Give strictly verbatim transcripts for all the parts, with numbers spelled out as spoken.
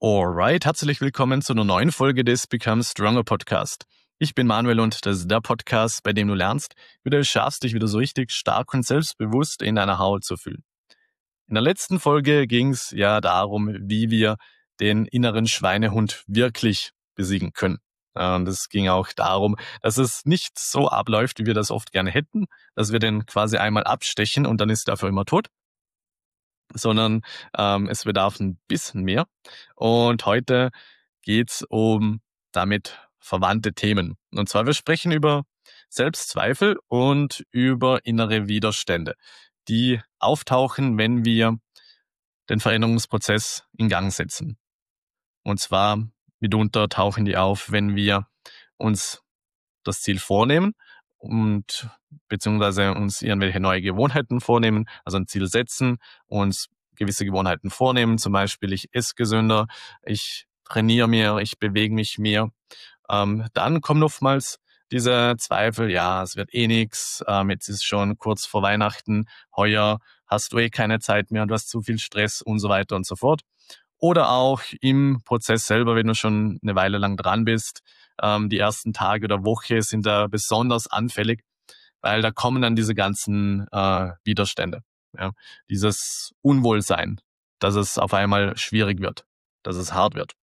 Alright, herzlich willkommen zu einer neuen Folge des Become Stronger Podcast. Ich bin Manuel und das ist der Podcast, bei dem du lernst, wie du es schaffst, dich wieder so richtig stark und selbstbewusst in deiner Haut zu fühlen. In der letzten Folge ging es ja darum, wie wir den inneren Schweinehund wirklich besiegen können. Und es ging auch darum, dass es nicht so abläuft, wie wir das oft gerne hätten, dass wir den quasi einmal abstechen und dann ist er für immer tot, sondern ähm, es bedarf ein bisschen mehr. Und heute geht's um damit verwandte Themen. Und zwar, wir sprechen über Selbstzweifel und über innere Widerstände, die auftauchen, wenn wir den Veränderungsprozess in Gang setzen. Und zwar, mitunter tauchen die auf, wenn wir uns das Ziel vornehmen und beziehungsweise uns irgendwelche neue Gewohnheiten vornehmen, also ein Ziel setzen, uns gewisse Gewohnheiten vornehmen, zum Beispiel ich esse gesünder, ich trainiere mehr, ich bewege mich mehr. Ähm, dann kommen oftmals diese Zweifel, ja, es wird eh nix, ähm, jetzt ist schon kurz vor Weihnachten, heuer hast du eh keine Zeit mehr, du hast zu viel Stress und so weiter und so fort. Oder auch im Prozess selber, wenn du schon eine Weile lang dran bist, ähm, die ersten Tage oder Woche sind da besonders anfällig, weil da kommen dann diese ganzen äh, Widerstände. Ja? Dieses Unwohlsein, dass es auf einmal schwierig wird, dass es hart wird.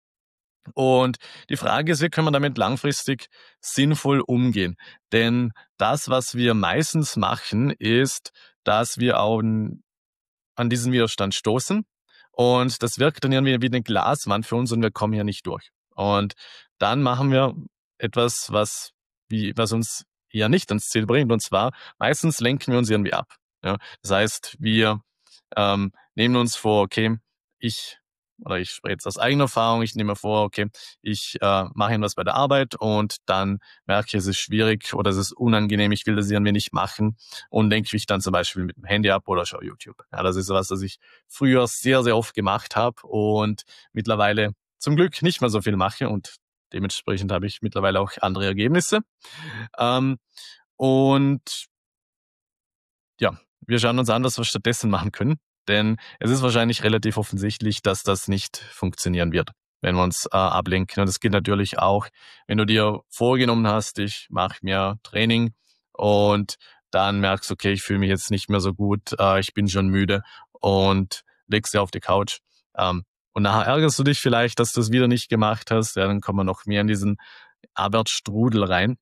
Und die Frage ist, wie können wir damit langfristig sinnvoll umgehen? Denn das, was wir meistens machen, ist, dass wir auch an diesen Widerstand stoßen und das wirkt dann irgendwie wie eine Glaswand für uns und wir kommen hier nicht durch. Und dann machen wir etwas, was, wie, was uns ja nicht ans Ziel bringt, und zwar meistens lenken wir uns irgendwie ab. Ja? Das heißt, wir ähm, nehmen uns vor, okay, ich oder ich spreche jetzt aus eigener Erfahrung, ich nehme mir vor, okay, ich äh, mache irgendwas bei der Arbeit und dann merke ich, es ist schwierig oder es ist unangenehm, ich will das irgendwie nicht machen und lenke mich dann zum Beispiel mit dem Handy ab oder schaue YouTube. Ja, das ist was, was ich früher sehr, sehr oft gemacht habe und mittlerweile zum Glück nicht mehr so viel mache und dementsprechend habe ich mittlerweile auch andere Ergebnisse. Ähm, und ja, wir schauen uns an, was wir stattdessen machen können. Denn es ist wahrscheinlich relativ offensichtlich, dass das nicht funktionieren wird, wenn wir uns äh, ablenken. Und das gilt natürlich auch, wenn du dir vorgenommen hast, ich mache mehr Training und dann merkst, okay, ich fühle mich jetzt nicht mehr so gut, äh, ich bin schon müde und legst dir auf die Couch. Ähm, und nachher ärgerst du dich vielleicht, dass du es wieder nicht gemacht hast. Ja, dann kommen wir noch mehr in diesen Abwärtsstrudel rein.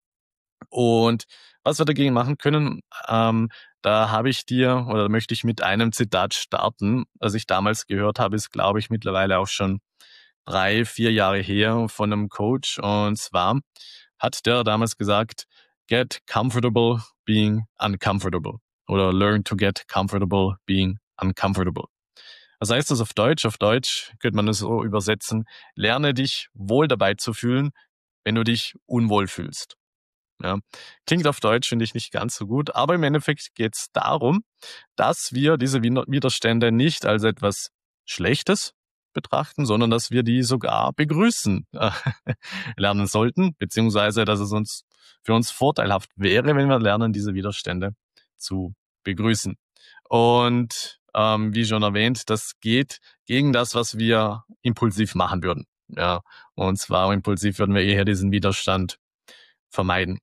Und was wir dagegen machen können, ähm, da habe ich dir oder möchte ich mit einem Zitat starten, das ich damals gehört habe, ist, glaube ich, mittlerweile auch schon drei, vier Jahre her von einem Coach. Und zwar hat der damals gesagt, get comfortable being uncomfortable oder learn to get comfortable being uncomfortable. Was heißt das auf Deutsch? Auf Deutsch könnte man es so übersetzen, lerne dich wohl dabei zu fühlen, wenn du dich unwohl fühlst. Ja, klingt auf Deutsch, finde ich, nicht ganz so gut, aber im Endeffekt geht es darum, dass wir diese Widerstände nicht als etwas Schlechtes betrachten, sondern dass wir die sogar begrüßen äh, lernen sollten, beziehungsweise dass es uns für uns vorteilhaft wäre, wenn wir lernen, diese Widerstände zu begrüßen. Und ähm, wie schon erwähnt, das geht gegen das, was wir impulsiv machen würden. Ja, und zwar impulsiv würden wir eher diesen Widerstand vermeiden.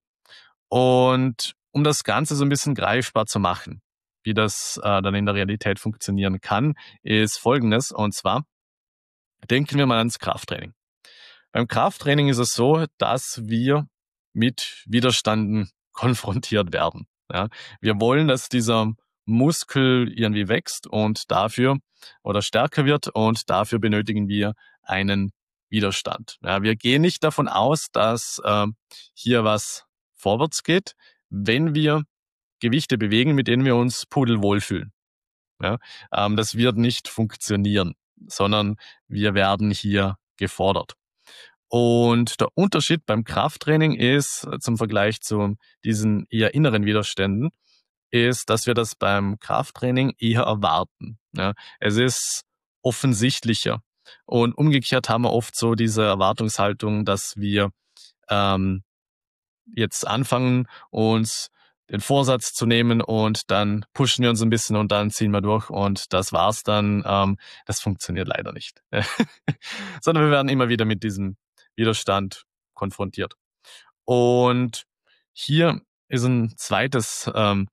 Und um das Ganze so ein bisschen greifbar zu machen, wie das äh, dann in der Realität funktionieren kann, ist Folgendes. Und zwar denken wir mal ans Krafttraining. Beim Krafttraining ist es so, dass wir mit Widerständen konfrontiert werden. Ja, wir wollen, dass dieser Muskel irgendwie wächst und dafür oder stärker wird und dafür benötigen wir einen Widerstand. Ja, wir gehen nicht davon aus, dass äh, hier was vorwärts geht, wenn wir Gewichte bewegen, mit denen wir uns pudelwohl fühlen. Ja, ähm, das wird nicht funktionieren, sondern wir werden hier gefordert. Und der Unterschied beim Krafttraining ist, äh, zum Vergleich zu diesen eher inneren Widerständen, ist, dass wir das beim Krafttraining eher erwarten. Ja, es ist offensichtlicher. Und umgekehrt haben wir oft so diese Erwartungshaltung, dass wir ähm, jetzt anfangen, uns den Vorsatz zu nehmen und dann pushen wir uns ein bisschen und dann ziehen wir durch und das war's dann. Ähm, das funktioniert leider nicht. Sondern wir werden immer wieder mit diesem Widerstand konfrontiert. Und hier ist ein zweites ähm,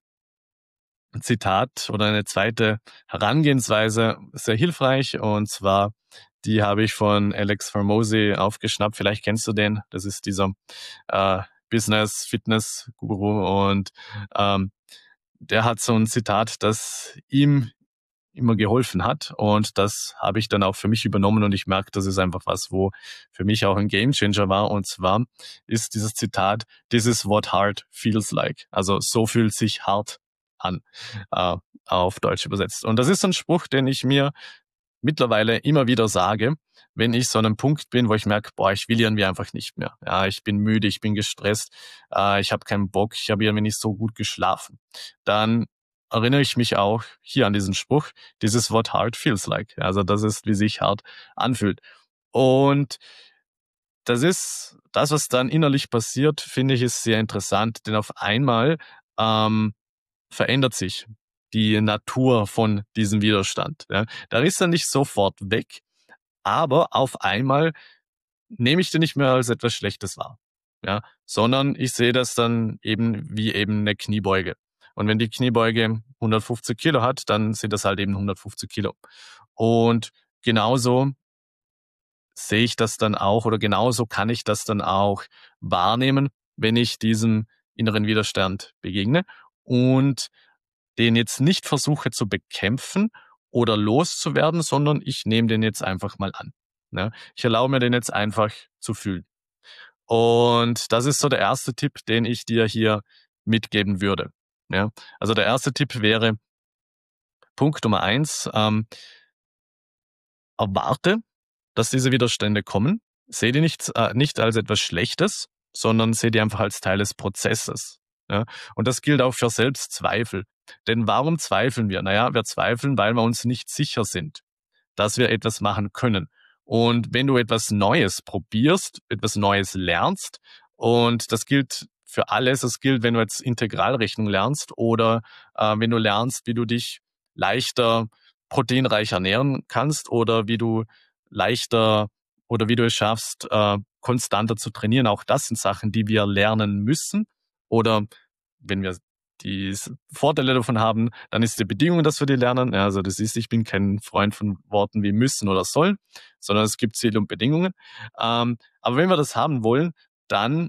Zitat oder eine zweite Herangehensweise sehr hilfreich und zwar die habe ich von Alex Hormozi aufgeschnappt. Vielleicht kennst du den. Das ist dieser äh, Business-Fitness-Guru und ähm, der hat so ein Zitat, das ihm immer geholfen hat und das habe ich dann auch für mich übernommen und ich merke, das ist einfach was, wo für mich auch ein Gamechanger war und zwar ist dieses Zitat, this is what hard feels like. Also so fühlt sich hart an, äh, auf Deutsch übersetzt. Und das ist ein Spruch, den ich mir mittlerweile immer wieder sage, wenn ich so an einem Punkt bin, wo ich merke, boah, ich will irgendwie einfach nicht mehr. Ja, ich bin müde, ich bin gestresst, äh, ich habe keinen Bock, ich habe irgendwie nicht so gut geschlafen. Dann erinnere ich mich auch hier an diesen Spruch, dieses Wort hard feels like. Also das ist, wie sich hart anfühlt. Und das ist, das, was dann innerlich passiert, finde ich, ist sehr interessant, denn auf einmal ähm, verändert sich die Natur von diesem Widerstand. Ja. Der ist dann nicht sofort weg, aber auf einmal nehme ich den nicht mehr als etwas Schlechtes wahr, ja, sondern ich sehe das dann eben wie eben eine Kniebeuge. Und wenn die Kniebeuge hundertfünfzig Kilo hat, dann sind das halt eben hundertfünfzig Kilo. Und genauso sehe ich das dann auch oder genauso kann ich das dann auch wahrnehmen, wenn ich diesem inneren Widerstand begegne und den jetzt nicht versuche zu bekämpfen oder loszuwerden, sondern ich nehme den jetzt einfach mal an. Ne? Ich erlaube mir den jetzt einfach zu fühlen. Und das ist so der erste Tipp, den ich dir hier mitgeben würde. Ja? Also der erste Tipp wäre, Punkt Nummer eins, ähm, erwarte, dass diese Widerstände kommen. Sehe die nicht, äh, nicht als etwas Schlechtes, sondern sehe die einfach als Teil des Prozesses. Ja? Und das gilt auch für Selbstzweifel. Denn warum zweifeln wir? Naja, wir zweifeln, weil wir uns nicht sicher sind, dass wir etwas machen können. Und wenn du etwas Neues probierst, etwas Neues lernst, und das gilt für alles, das gilt, wenn du jetzt Integralrechnung lernst oder äh, wenn du lernst, wie du dich leichter proteinreich ernähren kannst oder wie du leichter oder wie du es schaffst, äh, konstanter zu trainieren. Auch das sind Sachen, die wir lernen müssen. Oder wenn wir die Vorteile davon haben, dann ist die Bedingung, dass wir die lernen. Ja, also das ist, ich bin kein Freund von Worten wie müssen oder sollen, sondern es gibt Ziele und Bedingungen. Ähm, aber wenn wir das haben wollen, dann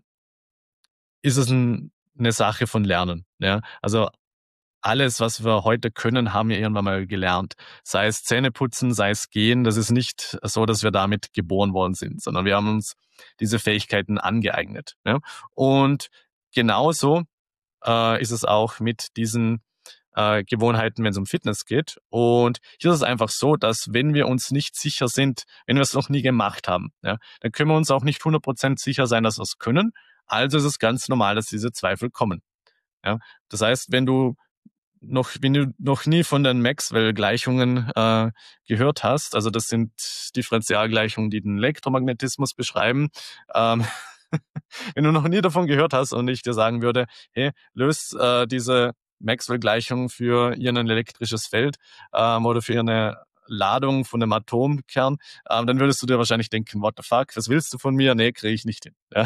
ist es ein, eine Sache von Lernen. Ja, also alles, was wir heute können, haben wir irgendwann mal gelernt. Sei es Zähne putzen, sei es gehen. Das ist nicht so, dass wir damit geboren worden sind, sondern wir haben uns diese Fähigkeiten angeeignet. Ja? Und genauso äh, ist es auch mit diesen äh, Gewohnheiten, wenn es um Fitness geht. Und hier ist es einfach so, dass wenn wir uns nicht sicher sind, wenn wir es noch nie gemacht haben, ja, dann können wir uns auch nicht hundert Prozent sicher sein, dass wir es können. Also ist es ganz normal, dass diese Zweifel kommen. Ja? Das heißt, wenn du noch, wenn du noch nie von den Maxwell-Gleichungen äh, gehört hast, also das sind Differentialgleichungen, die den Elektromagnetismus beschreiben, ähm, wenn du noch nie davon gehört hast und ich dir sagen würde, hey, löst äh, diese Maxwell-Gleichung für irgendein elektrisches Feld ähm, oder für eine Ladung von einem Atomkern, ähm, dann würdest du dir wahrscheinlich denken, what the fuck, was willst du von mir? Nee, kriege ich nicht hin. Ja.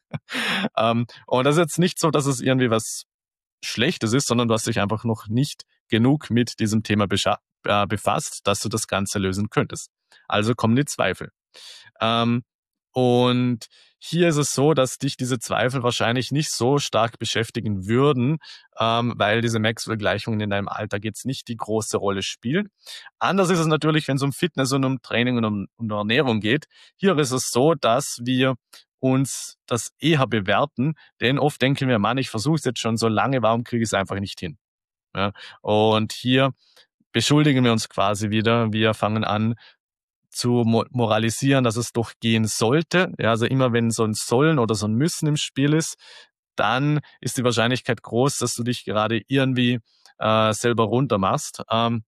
ähm, und das ist jetzt nicht so, dass es irgendwie was Schlechtes ist, sondern du hast dich einfach noch nicht genug mit diesem Thema äh, befasst, dass du das Ganze lösen könntest. Also kommen die Zweifel. Ähm, und hier ist es so, dass dich diese Zweifel wahrscheinlich nicht so stark beschäftigen würden, ähm, weil diese Maxwell-Gleichungen in deinem Alltag jetzt nicht die große Rolle spielen. Anders ist es natürlich, wenn es um Fitness und um Training und um, um Ernährung geht. Hier ist es so, dass wir uns das eher bewerten, denn oft denken wir, Mann, ich versuche es jetzt schon so lange, warum kriege ich es einfach nicht hin? Ja? Und hier beschuldigen wir uns quasi wieder. Wir fangen an, zu moralisieren, dass es doch gehen sollte. Ja, also immer wenn so ein Sollen oder so ein Müssen im Spiel ist, dann ist die Wahrscheinlichkeit groß, dass du dich gerade irgendwie äh, selber runtermachst. Ähm,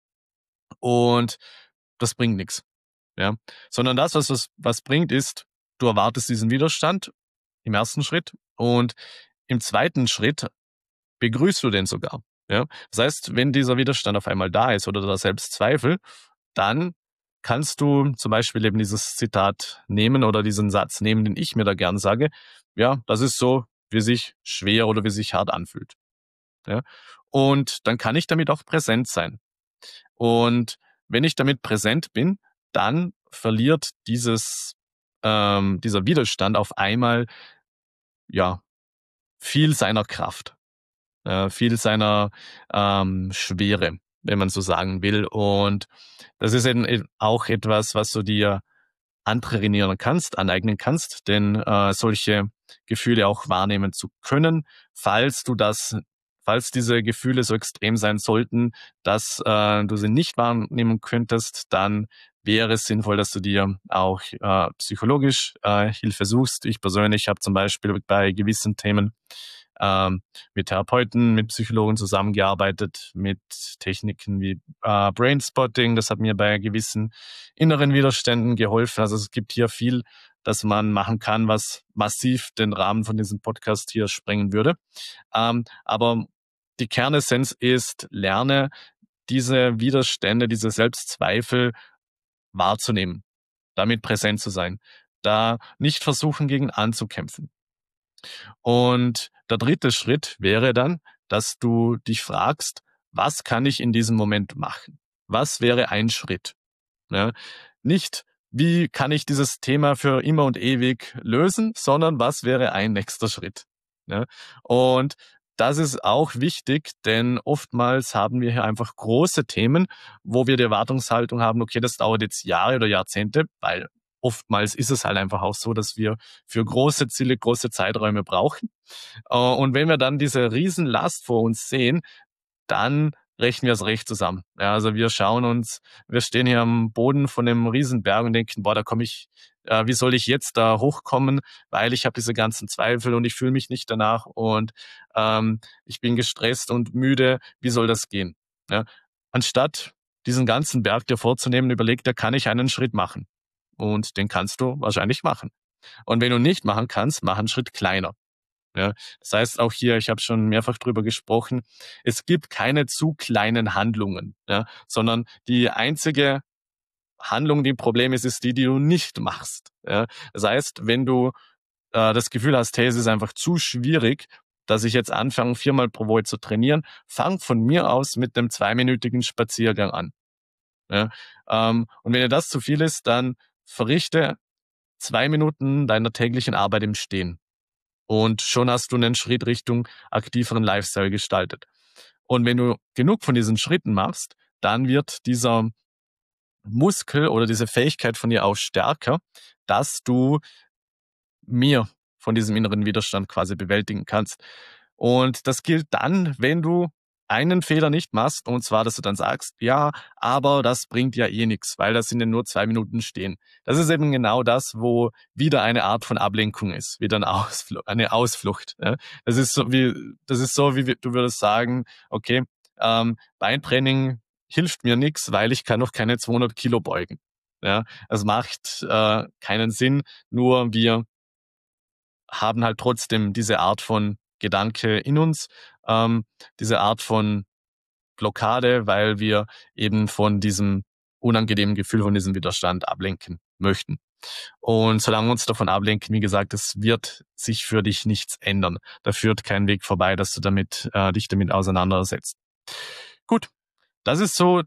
und das bringt nichts. Ja, sondern das, was, was, was bringt, ist, du erwartest diesen Widerstand im ersten Schritt und im zweiten Schritt begrüßt du den sogar. Ja? Das heißt, wenn dieser Widerstand auf einmal da ist oder der Selbstzweifel, dann kannst du zum Beispiel eben dieses Zitat nehmen oder diesen Satz nehmen, den ich mir da gern sage. Ja, das ist so, wie sich schwer oder wie sich hart anfühlt. Ja? Und dann kann ich damit auch präsent sein. Und wenn ich damit präsent bin, dann verliert dieses, ähm, dieser Widerstand auf einmal ja viel seiner Kraft, äh, viel seiner ähm, Schwere, wenn man so sagen will. Und das ist eben e- auch etwas, was du dir antrainieren kannst, aneignen kannst, denn äh, solche Gefühle auch wahrnehmen zu können, falls du das, falls diese Gefühle so extrem sein sollten, dass äh, du sie nicht wahrnehmen könntest, dann wäre es sinnvoll, dass du dir auch äh, psychologisch äh, Hilfe suchst. Ich persönlich habe zum Beispiel bei gewissen Themen ähm, mit Therapeuten, mit Psychologen zusammengearbeitet, mit Techniken wie äh, Brainspotting. Das hat mir bei gewissen inneren Widerständen geholfen. Also es gibt hier viel, das man machen kann, was massiv den Rahmen von diesem Podcast hier sprengen würde. Ähm, aber die Kernessenz ist, lerne diese Widerstände, diese Selbstzweifel wahrzunehmen, damit präsent zu sein, da nicht versuchen, gegen anzukämpfen. Und der dritte Schritt wäre dann, dass du dich fragst, was kann ich in diesem Moment machen? Was wäre ein Schritt? Ja, nicht, wie kann ich dieses Thema für immer und ewig lösen, sondern was wäre ein nächster Schritt? Ja, und das ist auch wichtig, denn oftmals haben wir hier einfach große Themen, wo wir die Erwartungshaltung haben, okay, das dauert jetzt Jahre oder Jahrzehnte, weil oftmals ist es halt einfach auch so, dass wir für große Ziele große Zeiträume brauchen. Äh, Und wenn wir dann diese Riesenlast vor uns sehen, dann rechnen wir es recht zusammen. Ja, also wir schauen uns, wir stehen hier am Boden von einem Riesenberg und denken, boah, da komme ich, äh, wie soll ich jetzt da hochkommen, weil ich habe diese ganzen Zweifel und ich fühle mich nicht danach und ähm, ich bin gestresst und müde, wie soll das gehen? Ja, anstatt diesen ganzen Berg dir vorzunehmen, überleg dir, kann ich einen Schritt machen? Und den kannst du wahrscheinlich machen. Und wenn du nicht machen kannst, mach einen Schritt kleiner. Ja, das heißt auch hier, ich habe schon mehrfach drüber gesprochen, es gibt keine zu kleinen Handlungen, ja, sondern die einzige Handlung, die ein Problem ist, ist die, die du nicht machst. Ja. Das heißt, wenn du äh, das Gefühl hast, hey, es ist einfach zu schwierig, dass ich jetzt anfange, viermal pro Woche zu trainieren, fang von mir aus mit dem zweiminütigen Spaziergang an. Ja. Ähm, und wenn dir das zu viel ist, dann verrichte zwei Minuten deiner täglichen Arbeit im Stehen. Und schon hast du einen Schritt Richtung aktiveren Lifestyle gestaltet. Und wenn du genug von diesen Schritten machst, dann wird dieser Muskel oder diese Fähigkeit von dir auch stärker, dass du mehr von diesem inneren Widerstand quasi bewältigen kannst. Und das gilt dann, wenn du einen Fehler nicht machst, und zwar, dass du dann sagst, ja, aber das bringt ja eh nichts, weil das sind ja nur zwei Minuten stehen. Das ist eben genau das, wo wieder eine Art von Ablenkung ist, wieder eine, Ausfl eine Ausflucht. Ja. Das ist so wie, das ist so, wie du würdest sagen, okay, ähm, Beintraining hilft mir nichts, weil ich kann noch keine zweihundert Kilo beugen. Ja, es macht äh, keinen Sinn, nur wir haben halt trotzdem diese Art von Gedanke in uns, ähm, diese Art von Blockade, weil wir eben von diesem unangenehmen Gefühl, von diesem Widerstand ablenken möchten. Und solange wir uns davon ablenken, wie gesagt, es wird sich für dich nichts ändern. Da führt kein Weg vorbei, dass du damit, äh, dich damit auseinandersetzt. Gut, das ist so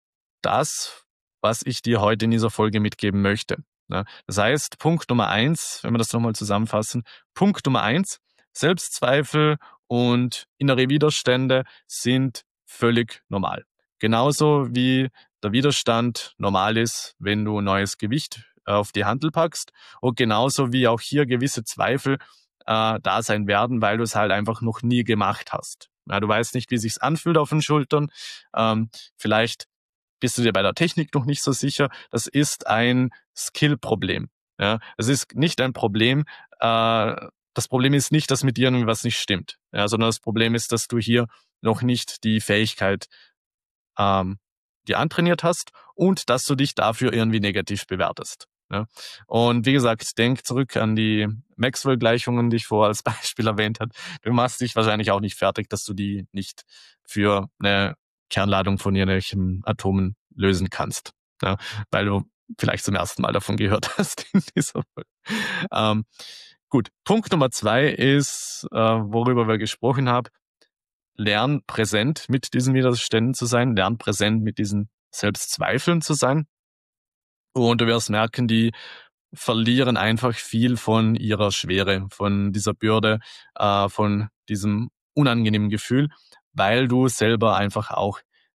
das, was ich dir heute in dieser Folge mitgeben möchte. Ne? Das heißt, Punkt Nummer eins, wenn wir das nochmal zusammenfassen, Punkt Nummer eins, Selbstzweifel und innere Widerstände sind völlig normal. Genauso wie der Widerstand normal ist, wenn du neues Gewicht auf die Hantel packst und genauso wie auch hier gewisse Zweifel äh, da sein werden, weil du es halt einfach noch nie gemacht hast. Ja, du weißt nicht, wie es sich anfühlt auf den Schultern. Ähm, vielleicht bist du dir bei der Technik noch nicht so sicher. Das ist ein Skill-Problem. Ja, es ist nicht ein Problem. Äh, das Problem ist nicht, dass mit dir irgendwie was nicht stimmt, ja, sondern das Problem ist, dass du hier noch nicht die Fähigkeit ähm, dir antrainiert hast und dass du dich dafür irgendwie negativ bewertest. Ja. Und wie gesagt, denk zurück an die Maxwell-Gleichungen, die ich vorher als Beispiel erwähnt habe. Du machst dich wahrscheinlich auch nicht fertig, dass du die nicht für eine Kernladung von irgendwelchen Atomen lösen kannst. Ja, weil du vielleicht zum ersten Mal davon gehört hast in dieser Folge. Ähm, gut, Punkt Nummer zwei ist, äh, worüber wir gesprochen haben, lern präsent mit diesen Widerständen zu sein, lern präsent mit diesen Selbstzweifeln zu sein. Und du wirst merken, die verlieren einfach viel von ihrer Schwere, von dieser Bürde, äh, von diesem unangenehmen Gefühl, weil du selber einfach auch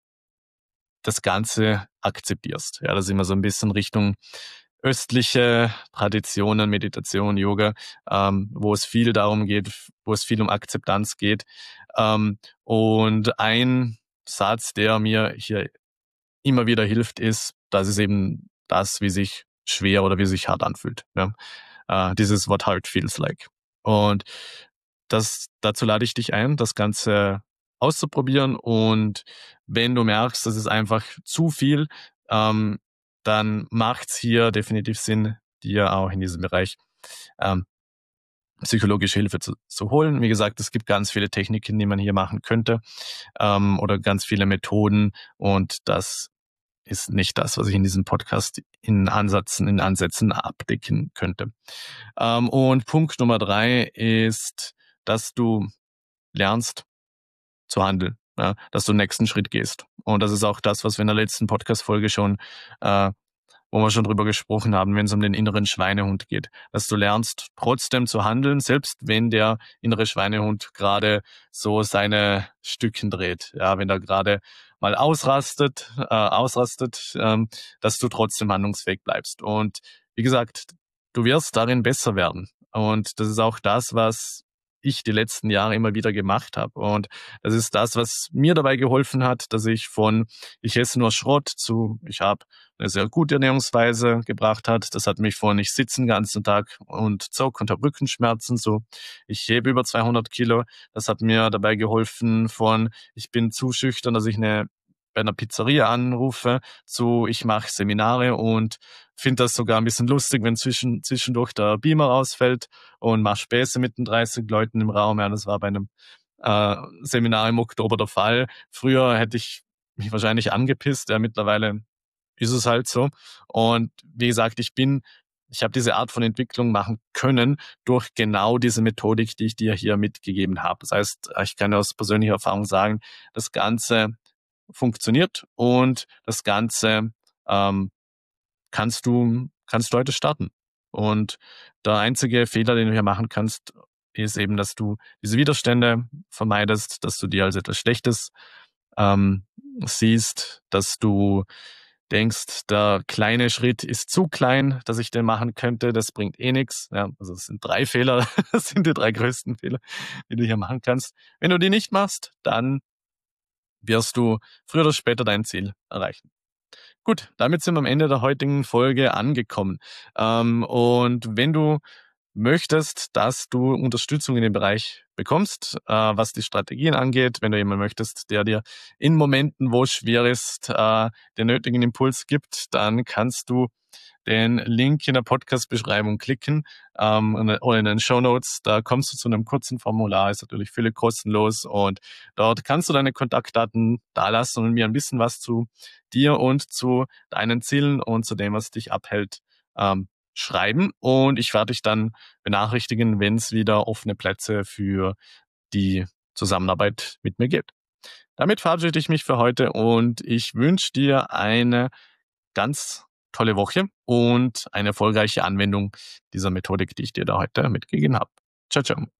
das Ganze akzeptierst. Ja, das ist immer so ein bisschen Richtung östliche Traditionen, Meditation, Yoga, ähm, wo es viel darum geht, wo es viel um Akzeptanz geht. Ähm, und ein Satz, der mir hier immer wieder hilft, ist, das ist eben das, wie sich schwer oder wie sich hart anfühlt. Ja? Äh, dieses What hard feels like. Und das, dazu lade ich dich ein, das Ganze auszuprobieren. Und wenn du merkst, das ist einfach zu viel, ähm, dann macht's hier definitiv Sinn, dir auch in diesem Bereich ähm, psychologische Hilfe zu, zu holen. Wie gesagt, es gibt ganz viele Techniken, die man hier machen könnte, ähm, oder ganz viele Methoden. Und das ist nicht das, was ich in diesem Podcast in Ansätzen, in Ansätzen abdecken könnte. Ähm, und Punkt Nummer drei ist, dass du lernst zu handeln, ja, dass du den nächsten Schritt gehst. Und das ist auch das, was wir in der letzten Podcast-Folge schon, äh, wo wir schon drüber gesprochen haben, wenn es um den inneren Schweinehund geht, dass du lernst, trotzdem zu handeln, selbst wenn der innere Schweinehund gerade so seine Stückchen dreht, ja, wenn er gerade mal ausrastet, äh, ausrastet, ähm, dass du trotzdem handlungsfähig bleibst. Und wie gesagt, du wirst darin besser werden. Und das ist auch das, was ich die letzten Jahre immer wieder gemacht habe. Und das ist das, was mir dabei geholfen hat, dass ich von ich esse nur Schrott zu ich habe eine sehr gute Ernährungsweise gebracht hat. Das hat mich von ich sitze den ganzen Tag und zock und habe Rückenschmerzen, so ich hebe über zweihundert Kilo. Das hat mir dabei geholfen von ich bin zu schüchtern, dass ich eine bei einer Pizzeria anrufe, zu ich mache Seminare und finde das sogar ein bisschen lustig, wenn zwischen, zwischendurch der Beamer rausfällt und mache Späße mit den dreißig Leuten im Raum. Ja, das war bei einem äh, Seminar im Oktober der Fall. Früher hätte ich mich wahrscheinlich angepisst, ja, mittlerweile ist es halt so. Und wie gesagt, ich bin, ich habe diese Art von Entwicklung machen können durch genau diese Methodik, die ich dir hier mitgegeben habe. Das heißt, ich kann aus persönlicher Erfahrung sagen, das Ganze funktioniert und das Ganze ähm, kannst du kannst du heute starten. Und der einzige Fehler, den du hier machen kannst, ist eben, dass du diese Widerstände vermeidest, dass du dir als etwas Schlechtes ähm, siehst, dass du denkst, der kleine Schritt ist zu klein, dass ich den machen könnte, das bringt eh nichts. Ja, also es sind drei Fehler, das sind die drei größten Fehler, die du hier machen kannst. Wenn du die nicht machst, dann wirst du früher oder später dein Ziel erreichen. Gut, damit sind wir am Ende der heutigen Folge angekommen. Ähm, und wenn du möchtest, dass du Unterstützung in dem Bereich bekommst, äh, was die Strategien angeht, wenn du jemanden möchtest, der dir in Momenten, wo es schwer ist, äh, den nötigen Impuls gibt, dann kannst du den Link in der Podcast-Beschreibung klicken ähm, oder in den Shownotes. Da kommst du zu einem kurzen Formular, ist natürlich völlig kostenlos und dort kannst du deine Kontaktdaten dalassen und mir ein bisschen was zu dir und zu deinen Zielen und zu dem, was dich abhält, ähm, schreiben. Und ich werde dich dann benachrichtigen, wenn es wieder offene Plätze für die Zusammenarbeit mit mir gibt. Damit verabschiede ich mich für heute und ich wünsche dir eine ganz tolle Woche und eine erfolgreiche Anwendung dieser Methodik, die ich dir da heute mitgegeben habe. Ciao, ciao.